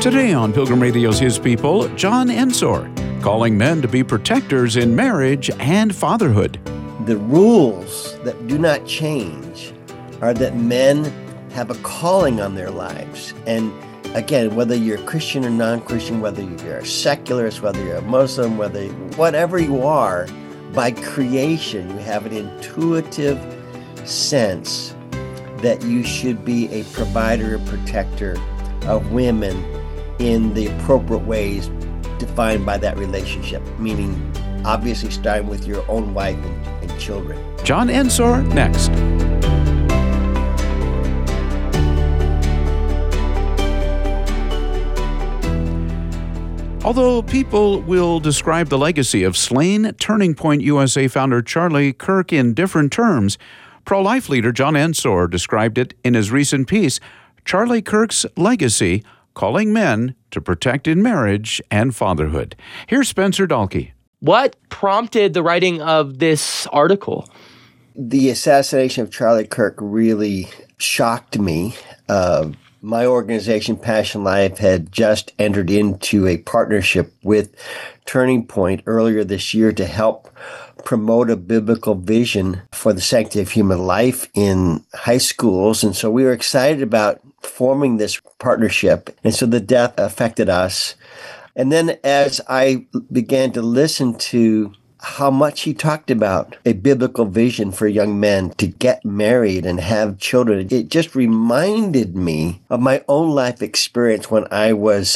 Today on Pilgrim Radio's His People, John Ensor, calling men to be protectors in marriage and fatherhood. The rules that do not change are that men have a calling on their lives. And again, whether you're Christian or non-Christian, whether you're a secularist, whether you're a Muslim, whatever you are, by creation, you have an intuitive sense that you should be a provider and protector of women in the appropriate ways defined by that relationship, meaning obviously starting with your own wife and children. John Ensor next. Although people will describe the legacy of slain Turning Point USA founder Charlie Kirk in different terms, pro-life leader John Ensor described it in his recent piece, Charlie Kirk's Legacy, Calling Men to Protect in Marriage and Fatherhood. Here's Spencer Dahlke. What prompted the writing of this article? The assassination of Charlie Kirk really shocked me. My organization, Passion Life, had just entered into a partnership with Turning Point earlier this year to help promote a biblical vision for the sanctity of human life in high schools. And so we were excited about forming this partnership. And so the death affected us. And then as I began to listen to how much he talked about a biblical vision for young men to get married and have children, it just reminded me of my own life experience when I was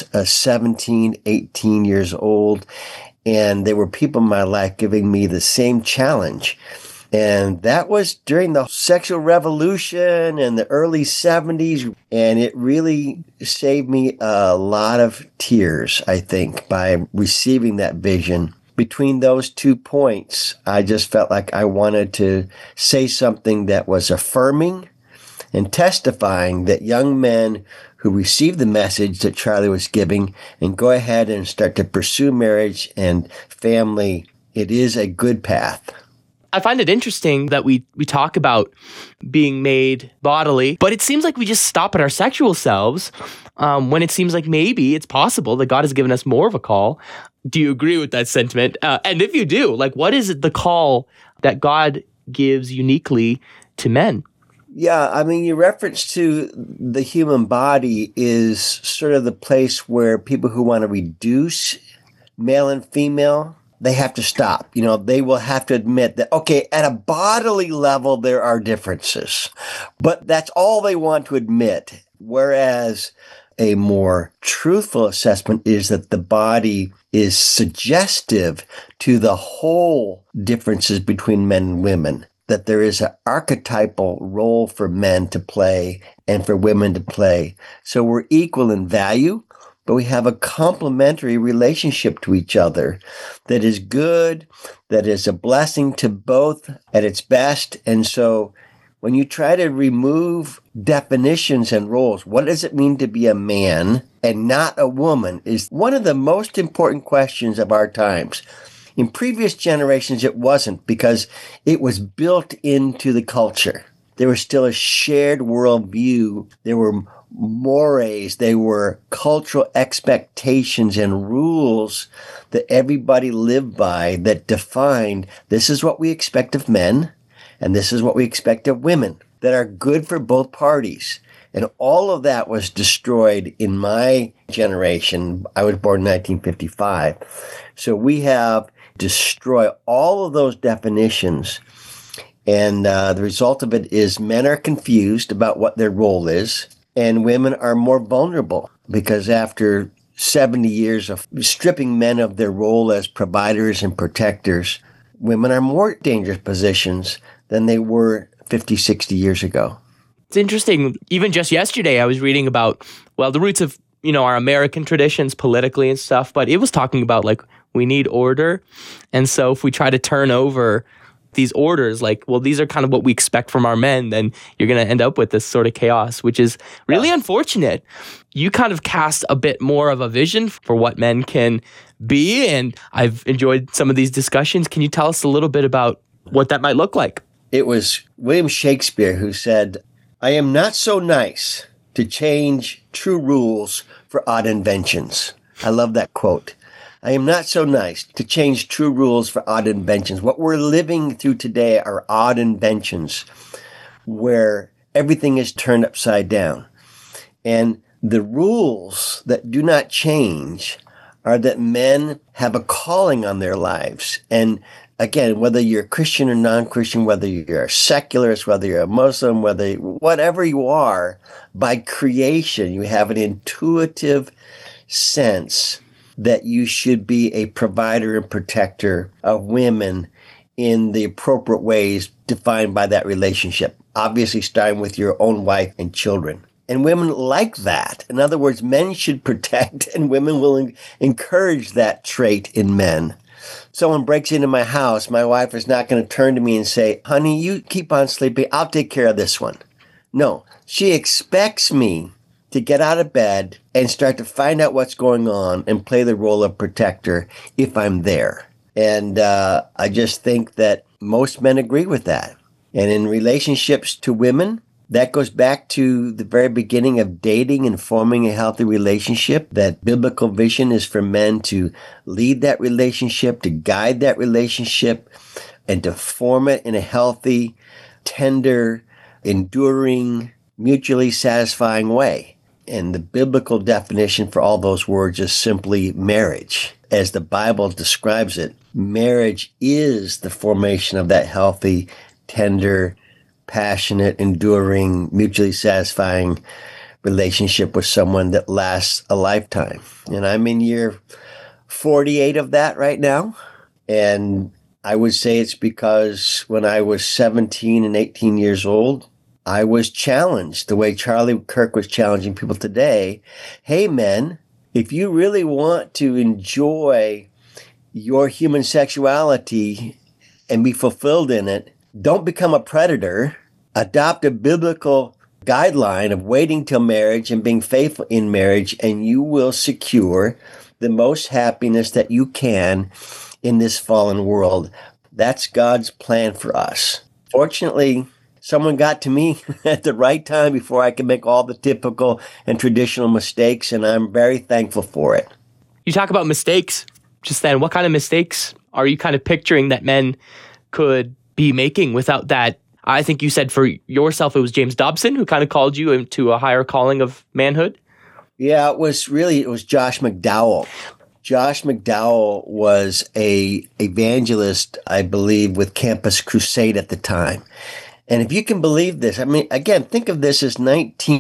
17, 18 years old. And there were people in my life giving me the same challenge. And that was during the sexual revolution in the early 70s. And it really saved me a lot of tears, I think, by receiving that vision. Between those 2 points, I just felt like I wanted to say something that was affirming and testifying that young men who receive the message that Charlie was giving and go ahead and start to pursue marriage and family, it is a good path. I find it interesting that we talk about being made bodily, but it seems like we just stop at our sexual selves when it seems like maybe it's possible that God has given us more of a call. Do you agree with that sentiment? And if you do, what is the call that God gives uniquely to men? Yeah, I mean, your reference to the human body is sort of the place where people who want to reduce male and female, they have to stop. They will have to admit that, okay, at a bodily level, there are differences, but that's all they want to admit. Whereas a more truthful assessment is that the body is suggestive to the whole differences between men and women, that there is an archetypal role for men to play and for women to play. So we're equal in value, but we have a complementary relationship to each other that is good, that is a blessing to both at its best. And so when you try to remove definitions and roles, what does it mean to be a man and not a woman is one of the most important questions of our times. In previous generations, it wasn't because it was built into the culture. There was still a shared worldview. There were mores, there were cultural expectations and rules that everybody lived by that defined this is what we expect of men and this is what we expect of women that are good for both parties. And all of that was destroyed in my generation. I was born in 1955. So we have destroyed all of those definitions. And the result of it is men are confused about what their role is, and women are more vulnerable because after 70 years of stripping men of their role as providers and protectors, women are more dangerous positions than they were 50, 60 years ago. It's interesting. Even just yesterday, I was reading about, the roots of, our American traditions politically and stuff, but it was talking about we need order. And so if we try to turn over these orders, these are kind of what we expect from our men, then you're going to end up with this sort of chaos, which is really unfortunate. You kind of cast a bit more of a vision for what men can be, and I've enjoyed some of these discussions. Can you tell us a little bit about what that might look like? It was William Shakespeare who said, "I am not so nice to change true rules for odd inventions. I love that quote. I am not so nice to change true rules for odd inventions. What we're living through today are odd inventions where everything is turned upside down. And the rules that do not change are that men have a calling on their lives. And again, whether you're Christian or non-Christian, whether you're a secularist, whether you're a Muslim, whatever you are, by creation, you have an intuitive sense that you should be a provider and protector of women in the appropriate ways defined by that relationship. Obviously, starting with your own wife and children. And women like that. In other words, men should protect, and women will encourage that trait in men. Someone breaks into my house, my wife is not going to turn to me and say, honey, you keep on sleeping, I'll take care of this one. No, she expects me to get out of bed and start to find out what's going on and play the role of protector if I'm there. And I just think that most men agree with that. And in relationships to women, that goes back to the very beginning of dating and forming a healthy relationship. That biblical vision is for men to lead that relationship, to guide that relationship, and to form it in a healthy, tender, enduring, mutually satisfying way. And the biblical definition for all those words is simply marriage. As the Bible describes it, marriage is the formation of that healthy, tender, passionate, enduring, mutually satisfying relationship with someone that lasts a lifetime. And I'm in year 48 of that right now. And I would say it's because when I was 17 and 18 years old, I was challenged the way Charlie Kirk was challenging people today. Hey, men, if you really want to enjoy your human sexuality and be fulfilled in it, don't become a predator. Adopt a biblical guideline of waiting till marriage and being faithful in marriage, and you will secure the most happiness that you can in this fallen world. That's God's plan for us. Fortunately, someone got to me at the right time before I could make all the typical and traditional mistakes, and I'm very thankful for it. You talk about mistakes just then. What kind of mistakes are you kind of picturing that men could be making without that? I think you said for yourself, it was James Dobson who kind of called you into a higher calling of manhood. Yeah, it was Josh McDowell. Josh McDowell was a evangelist, I believe, with Campus Crusade at the time. And if you can believe this, I mean, again, think of this as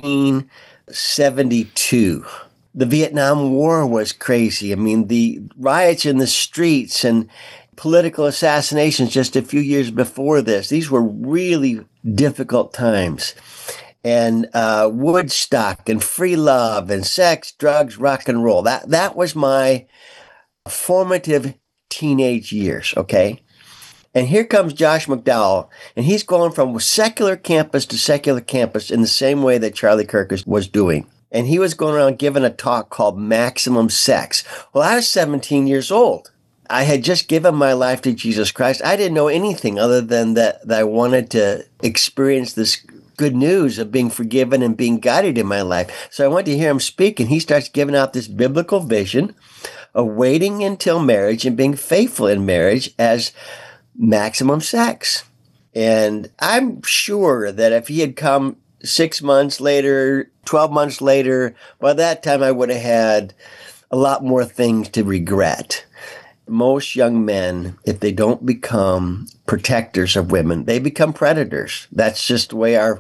1972. The Vietnam War was crazy. I mean, the riots in the streets and political assassinations just a few years before this. These were really difficult times. And Woodstock and free love and sex, drugs, rock and roll. That was my formative teenage years, okay? And here comes Josh McDowell, and he's going from secular campus to secular campus in the same way that Charlie Kirk was doing. And he was going around giving a talk called Maximum Sex. Well, I was 17 years old. I had just given my life to Jesus Christ. I didn't know anything other than that I wanted to experience this good news of being forgiven and being guided in my life. So I went to hear him speak, and he starts giving out this biblical vision of waiting until marriage and being faithful in marriage as maximum sex. And I'm sure that if he had come 6 months later, 12 months later, by that time I would have had a lot more things to regret. Most young men, if they don't become protectors of women, they become predators. That's just the way our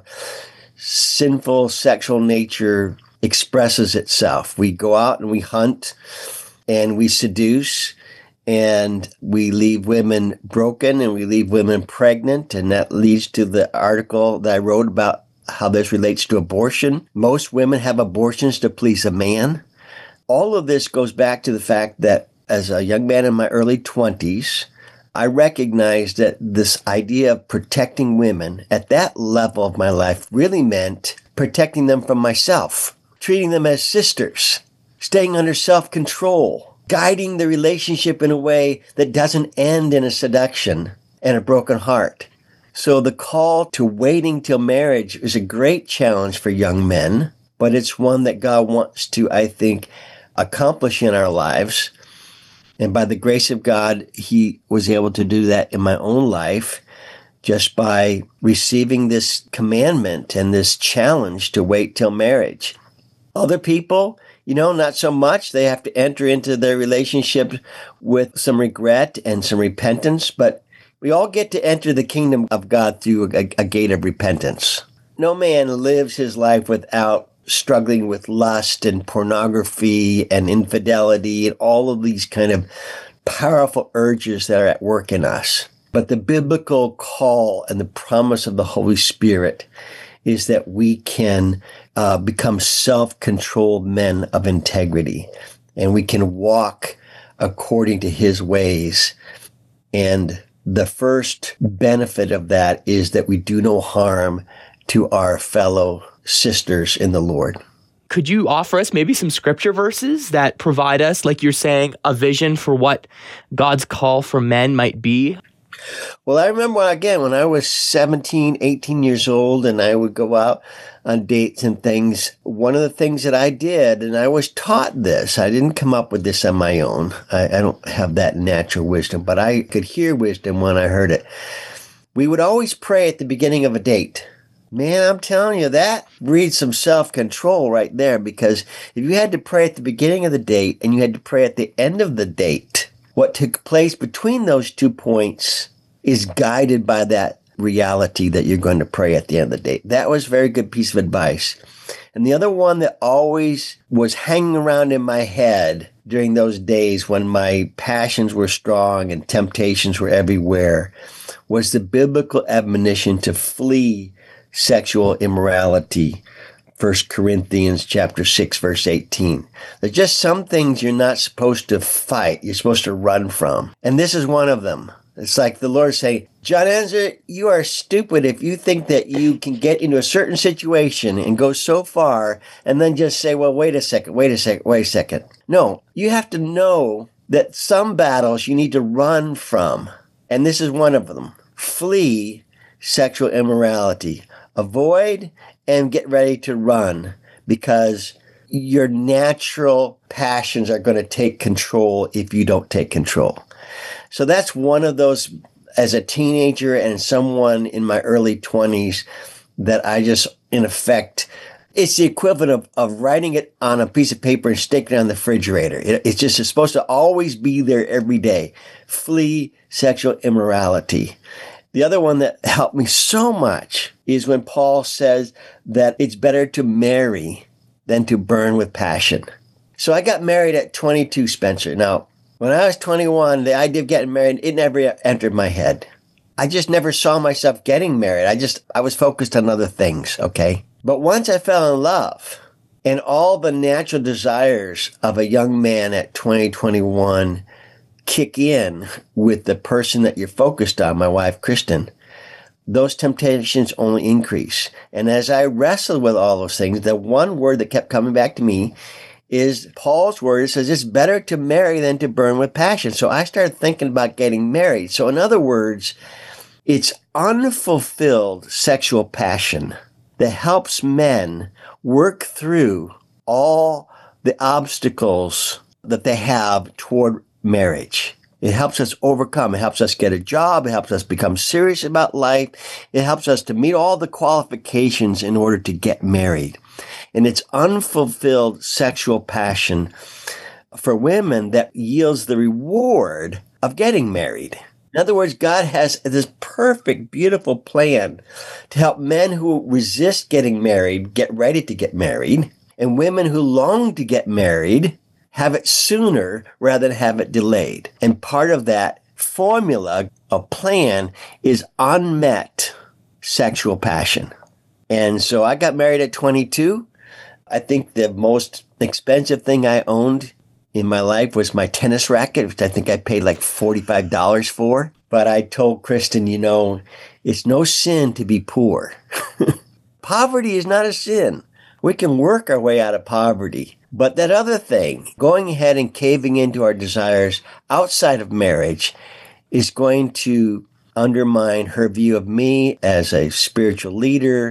sinful sexual nature expresses itself. We go out and we hunt and we seduce and we leave women broken and we leave women pregnant. And that leads to the article that I wrote about how this relates to abortion. Most women have abortions to please a man. All of this goes back to the fact that as a young man in my early 20s, I recognized that this idea of protecting women at that level of my life really meant protecting them from myself, treating them as sisters, staying under self-control, guiding the relationship in a way that doesn't end in a seduction and a broken heart. So the call to waiting till marriage is a great challenge for young men. but it's one that God wants to, I think, accomplish in our lives. And by the grace of God, he was able to do that in my own life just by receiving this commandment and this challenge to wait till marriage. Other people, not so much. They have to enter into their relationship with some regret and some repentance, but we all get to enter the kingdom of God through a gate of repentance. No man lives his life without struggling with lust and pornography and infidelity and all of these kind of powerful urges that are at work in us. But the biblical call and the promise of the Holy Spirit is that we can become self-controlled men of integrity, and we can walk according to his ways. And the first benefit of that is that we do no harm to our fellow sisters in the Lord. Could you offer us maybe some scripture verses that provide us, like you're saying, a vision for what God's call for men might be? Well, I remember, again, when I was 17, 18 years old and I would go out on dates and things, one of the things that I did, and I was taught this, I didn't come up with this on my own. I don't have that natural wisdom, but I could hear wisdom when I heard it. We would always pray at the beginning of a date. Man, I'm telling you, that breeds some self-control right there, because if you had to pray at the beginning of the date and you had to pray at the end of the date, what took place between those 2 points is guided by that reality that you're going to pray at the end of the date. That was a very good piece of advice. And the other one that always was hanging around in my head during those days when my passions were strong and temptations were everywhere was the biblical admonition to flee sexual immorality. 1 Corinthians chapter 6, verse 18. There's just some things you're not supposed to fight. You're supposed to run from. And this is one of them. It's like the Lord saying, John Ensor, you are stupid if you think that you can get into a certain situation and go so far and then just say, well, wait a second. No, you have to know that some battles you need to run from. And this is one of them. Flee sexual immorality. Avoid and get ready to run, because your natural passions are going to take control if you don't take control. So that's one of those, as a teenager and someone in my early 20s, that I just, in effect, it's the equivalent of writing it on a piece of paper and sticking it on the refrigerator. It's supposed to always be there every day. Flee sexual immorality. The other one that helped me so much is when Paul says that it's better to marry than to burn with passion. So I got married at 22, Spencer. Now, when I was 21, the idea of getting married, it never entered my head. I just never saw myself getting married. I was focused on other things, okay? But once I fell in love, and all the natural desires of a young man at 20, 21 kick in with the person that you're focused on, my wife, Kristen, those temptations only increase. And as I wrestled with all those things, the one word that kept coming back to me is Paul's word. It says it's better to marry than to burn with passion. So I started thinking about getting married. So in other words, it's unfulfilled sexual passion that helps men work through all the obstacles that they have toward marriage. It helps us overcome. It helps us get a job. It helps us become serious about life. It helps us to meet all the qualifications in order to get married. And it's unfulfilled sexual passion for women that yields the reward of getting married. In other words, God has this perfect, beautiful plan to help men who resist getting married get ready to get married, and women who long to get married have it sooner rather than have it delayed. And part of that formula, a plan, is unmet sexual passion. And so I got married at 22. I think the most expensive thing I owned in my life was my tennis racket, which I think I paid like $45 for. But I told Kristen, it's no sin to be poor. Poverty is not a sin. We can work our way out of poverty. But that other thing, going ahead and caving into our desires outside of marriage, is going to undermine her view of me as a spiritual leader.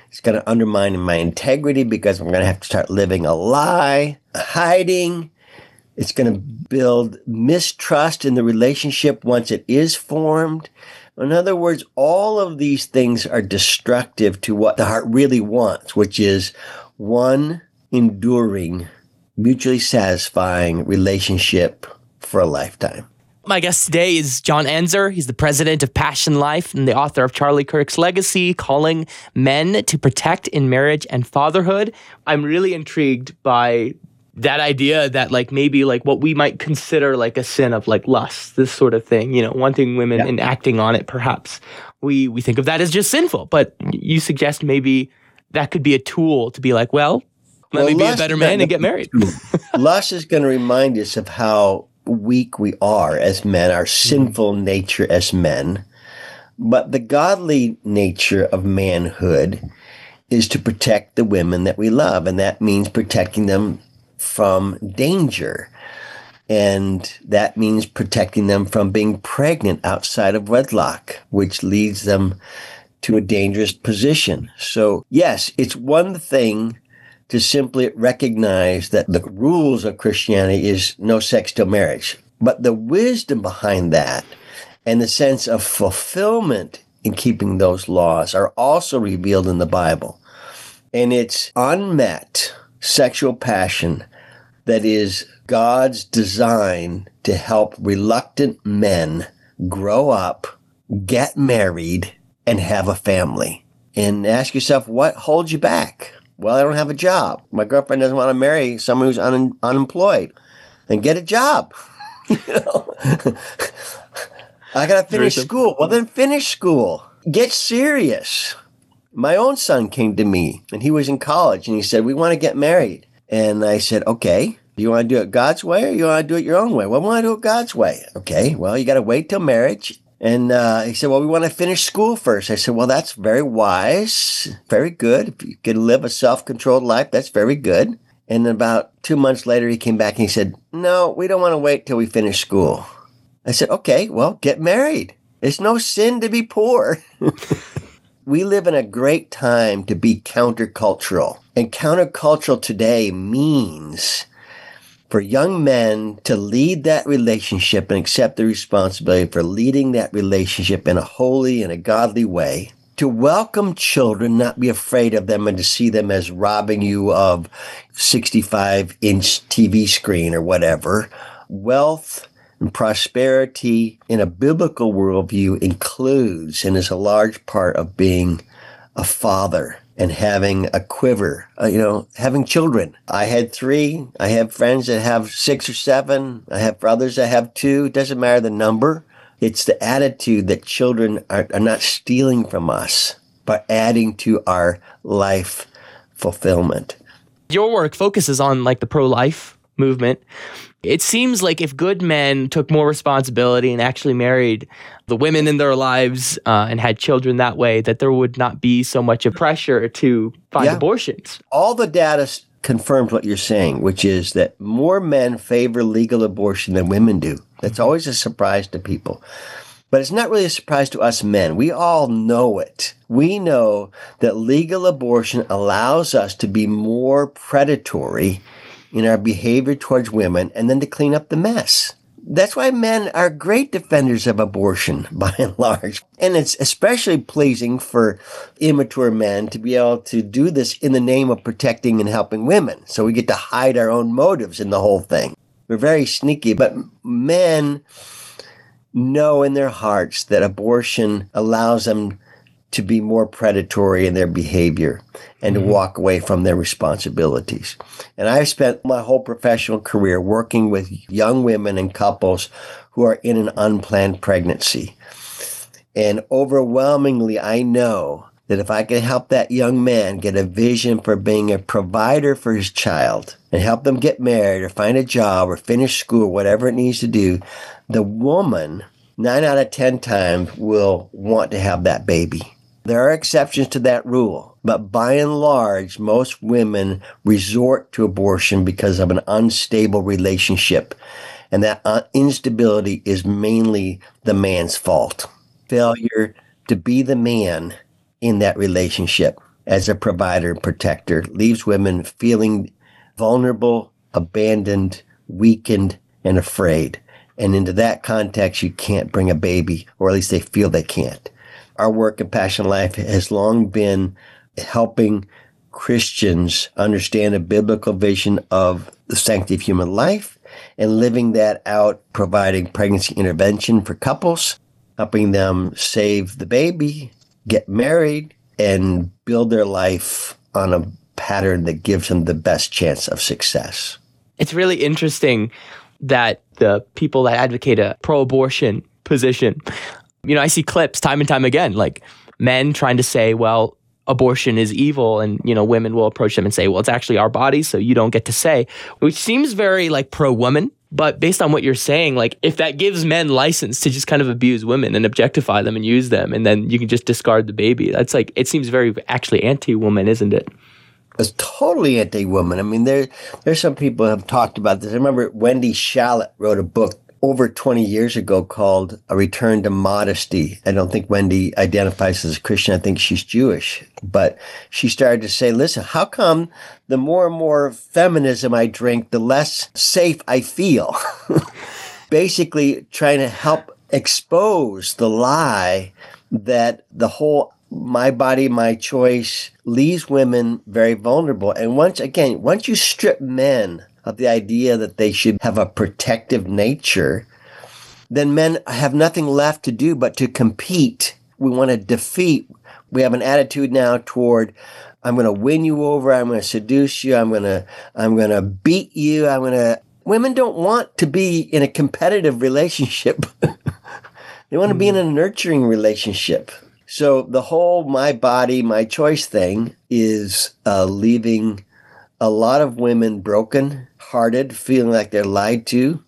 It's going to undermine my integrity because I'm going to have to start living a lie, hiding. It's going to build mistrust in the relationship once it is formed. In other words, all of these things are destructive to what the heart really wants, which is one enduring, mutually satisfying relationship for a lifetime. My guest today is John Anzor. He's the president of Passion Life and the author of Charlie Kirk's Legacy, Calling Men to Protect in Marriage and Fatherhood. I'm really intrigued by that idea that maybe what we might consider a sin of lust, this sort of thing, wanting women and acting on it, perhaps. We think of that as just sinful, but you suggest maybe that could be a tool to be let me be a better man and get married. Lust is going to remind us of how weak we are as men, our sinful nature as men. But the godly nature of manhood is to protect the women that we love, and that means protecting them from danger. And that means protecting them from being pregnant outside of wedlock, which leads them to a dangerous position. So, yes, it's one thing to simply recognize that the rules of Christianity is no sex till marriage. But the wisdom behind that and the sense of fulfillment in keeping those laws are also revealed in the Bible. And it's unmet sexual passion that is God's design to help reluctant men grow up, get married, and have a family. And ask yourself, what holds you back? Well, I don't have a job. My girlfriend doesn't want to marry someone who's unemployed. Then get a job. I got to finish school. Well, then finish school. Get serious. My own son came to me, and he was in college, and he said, we want to get married. And I said, okay, do you want to do it God's way or you want to do it your own way? Well, I want to do it God's way. Okay, well, you got to wait till marriage. And he said, well, we want to finish school first. I said, well, that's very wise, very good. If you can live a self-controlled life, that's very good. And about 2 months later, he came back and he said, no, we don't want to wait till we finish school. I said, okay, well, get married. It's no sin to be poor. We live in a great time to be countercultural. And countercultural today means for young men to lead that relationship and accept the responsibility for leading that relationship in a holy and a godly way, to welcome children, not be afraid of them and to see them as robbing you of 65-inch TV screen or whatever. Wealth and prosperity in a biblical worldview includes and is a large part of being a father and having a quiver, having children. I had 3. I have friends that have 6 or 7. I have brothers that have 2. It doesn't matter the number. It's the attitude that children are not stealing from us, but adding to our life fulfillment. Your work focuses on the pro-life movement. It seems like if good men took more responsibility and actually married the women in their lives and had children that way, that there would not be so much of pressure to find abortions. All the data confirms what you're saying, which is that more men favor legal abortion than women do. That's always a surprise to people. But it's not really a surprise to us men. We all know it. We know that legal abortion allows us to be more predatory in our behavior towards women and then to clean up the mess. That's why men are great defenders of abortion, by and large. And it's especially pleasing for immature men to be able to do this in the name of protecting and helping women. So we get to hide our own motives in the whole thing. We're very sneaky, but men know in their hearts that abortion allows them to be more predatory in their behavior and to walk away from their responsibilities. And I've spent my whole professional career working with young women and couples who are in an unplanned pregnancy. And overwhelmingly, I know that if I can help that young man get a vision for being a provider for his child and help them get married or find a job or finish school, whatever it needs to do, the woman 9 out of 10 times will want to have that baby. There are exceptions to that rule, but by and large, most women resort to abortion because of an unstable relationship, and that instability is mainly the man's fault. Failure to be the man in that relationship. as a provider and protector, leaves women feeling vulnerable, abandoned, weakened, and afraid. And into that context, you can't bring a baby, or at least they feel they can't. Our work in Passion Life has long been helping Christians understand a biblical vision of the sanctity of human life and living that out, providing pregnancy intervention for couples, helping them save the baby, get married, and build their life on a pattern that gives them the best chance of success. It's really interesting that the people that advocate a pro-abortion position, I see clips time and time again, like men trying to say, well, abortion is evil, and women will approach them and say, well, it's actually our bodies, so you don't get to say, which seems very like pro-woman. But based on what you're saying, like if that gives men license to just kind of abuse women and objectify them and use them, and then you can just discard the baby, that's like, it seems very actually anti-woman, isn't it? It's totally anti-woman. I mean, there's some people who have talked about this. I remember Wendy Shallot wrote a book over 20 years ago called A Return to Modesty. I don't think Wendy identifies as a Christian. I think she's Jewish. But she started to say, listen, how come the more and more feminism I drink, the less safe I feel? Basically trying to help expose the lie that the whole my body, my choice leaves women very vulnerable. And once you strip men of the idea that they should have a protective nature, then men have nothing left to do but to compete. We want to defeat. We have an attitude now toward, I'm going to win you over. I'm going to seduce you. I'm going to beat you. Women don't want to be in a competitive relationship. They want to be in a nurturing relationship. So the whole my body, my choice thing is leaving a lot of women broken-hearted, feeling like they're lied to,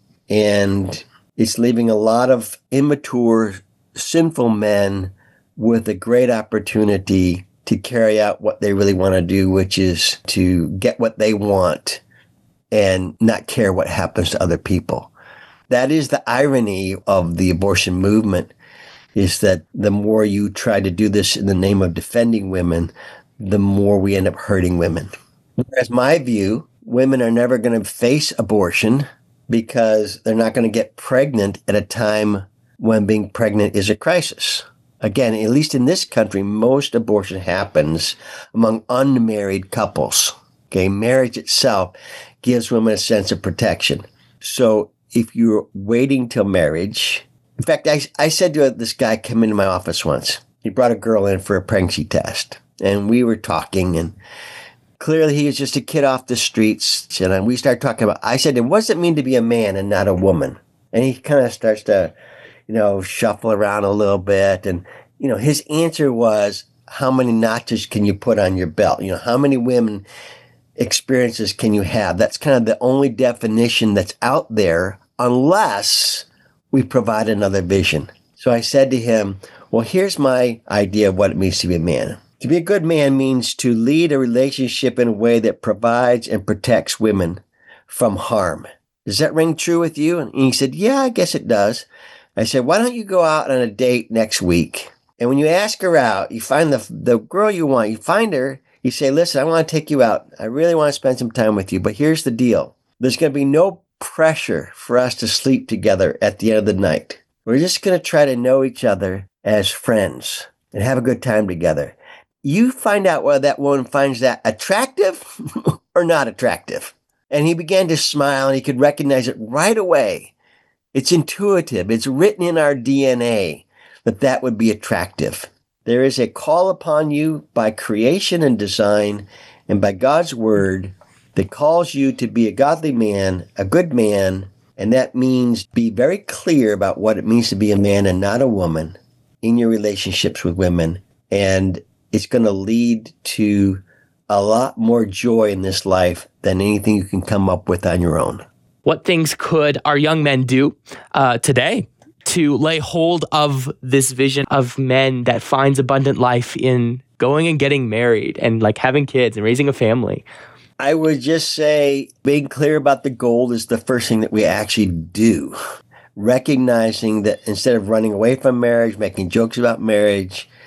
and it's leaving a lot of immature, sinful men with a great opportunity to carry out what they really want to do, which is to get what they want and not care what happens to other people. That is the irony of the abortion movement, is that the more you try to do this in the name of defending women, the more we end up hurting women. Whereas my view, women are never going to face abortion because they're not going to get pregnant at a time when being pregnant is a crisis. Again, at least in this country, most abortion happens among unmarried couples. Okay, marriage itself gives women a sense of protection. So if you're waiting till marriage, in fact, I said to this guy come into my office once. He brought a girl in for a pregnancy test, and we were talking, and clearly he was just a kid off the streets. And we started talking about, I said, what does it mean to be a man and not a woman? And he kind of starts to, shuffle around a little bit. And, his answer was, how many notches can you put on your belt? How many women experiences can you have? That's kind of the only definition that's out there, unless we provide another vision. So I said to him, well, here's my idea of what it means to be a man. To be a good man means to lead a relationship in a way that provides and protects women from harm. Does that ring true with you? And he said, yeah, I guess it does. I said, why don't you go out on a date next week? And when you ask her out, you find the girl you want, you find her, you say, listen, I want to take you out. I really want to spend some time with you, but here's the deal. There's going to be no pressure for us to sleep together at the end of the night. We're just going to try to know each other as friends and have a good time together. You find out whether that woman finds that attractive or not attractive. And he began to smile, and he could recognize it right away. It's intuitive. It's written in our DNA that would be attractive. There is a call upon you by creation and design and by God's word that calls you to be a godly man, a good man, and that means be very clear about what it means to be a man and not a woman in your relationships with women. And it's going to lead to a lot more joy in this life than anything you can come up with on your own. What things could our young men do today to lay hold of this vision of men that finds abundant life in going and getting married and like having kids and raising a family? I would just say being clear about the goal is the first thing that we actually do. Recognizing that instead of running away from marriage, making jokes about marriage,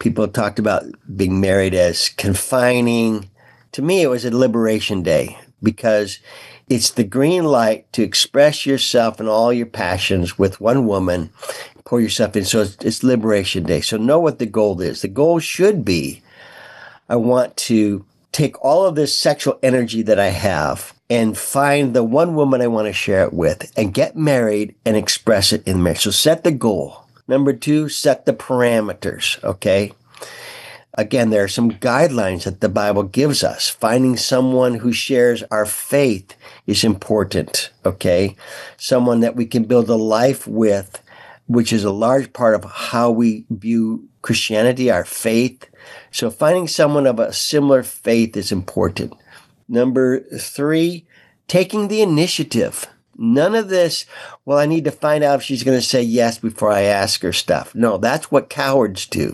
People talked about being married as confining. To me, it was a liberation day because it's the green light to express yourself and all your passions with one woman, pour yourself in. So it's liberation day. So know what the goal is. The goal should be, I want to take all of this sexual energy that I have and find the one woman I want to share it with and get married and express it in marriage. So set the goal. Number 2, set the parameters, okay? Again, there are some guidelines that the Bible gives us. Finding someone who shares our faith is important, okay? Someone that we can build a life with, which is a large part of how we view Christianity, our faith. So finding someone of a similar faith is important. Number 3, taking the initiative. None of this, well, I need to find out if she's going to say yes before I ask her stuff. No, that's what cowards do.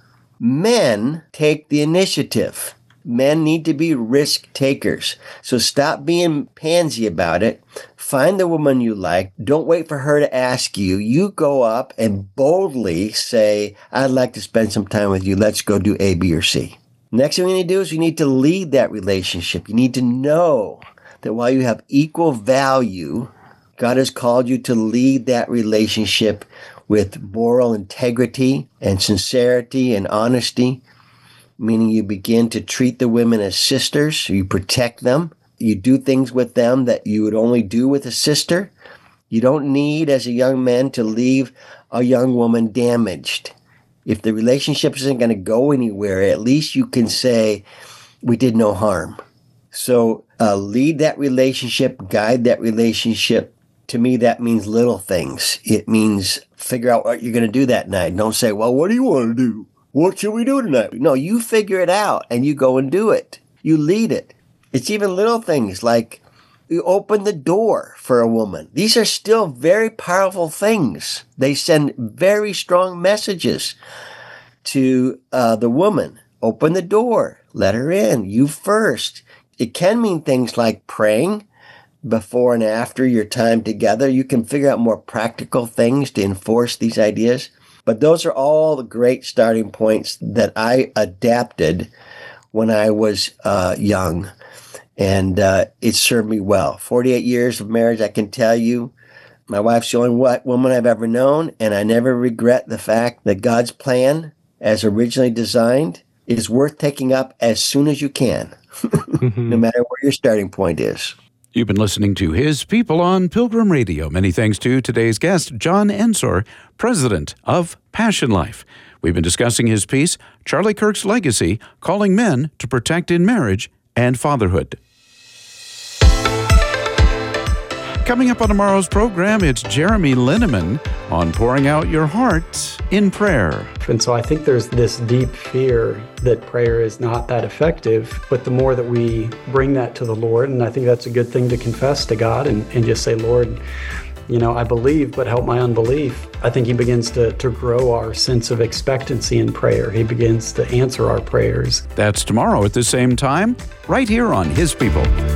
Men take the initiative. Men need to be risk takers. So stop being pansy about it. Find the woman you like. Don't wait for her to ask you. You go up and boldly say, I'd like to spend some time with you. Let's go do A, B, or C. Next thing you need to do is you need to lead that relationship. You need to know that while you have equal value, God has called you to lead that relationship with moral integrity and sincerity and honesty, meaning you begin to treat the women as sisters. You protect them. You do things with them that you would only do with a sister. You don't need, as a young man, to leave a young woman damaged. If the relationship isn't going to go anywhere, at least you can say, we did no harm. So lead that relationship, guide that relationship. To me, that means little things. It means figure out what you're going to do that night. Don't say, well, what do you want to do? What should we do tonight? No, you figure it out and you go and do it. You lead it. It's even little things like you open the door for a woman. These are still very powerful things. They send very strong messages to the woman. Open the door. Let her in. You first. It can mean things like praying before and after your time together. You can figure out more practical things to enforce these ideas. But those are all the great starting points that I adapted when I was young. And it served me well. 48 years of marriage, I can tell you, my wife's the only woman I've ever known, and I never regret the fact that God's plan, as originally designed, is worth taking up as soon as you can, no matter where your starting point is. You've been listening to His People on Pilgrim Radio. Many thanks to today's guest, John Ensor, president of Passion Life. We've been discussing his piece, Charlie Kirk's Legacy, Calling Men to Protect in Marriage and Fatherhood. Coming up on tomorrow's program, it's Jeremy Linneman on Pouring Out Your Heart in Prayer. And so I think there's this deep fear that prayer is not that effective, but the more that we bring that to the Lord, and I think that's a good thing to confess to God and just say, Lord, you know, I believe, but help my unbelief. I think He begins to grow our sense of expectancy in prayer. He begins to answer our prayers. That's tomorrow at the same time, right here on His People.